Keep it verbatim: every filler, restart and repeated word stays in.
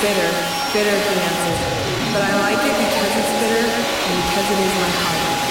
bitter, bitter, he answered. But I like it because it's bitter and because it is my heart.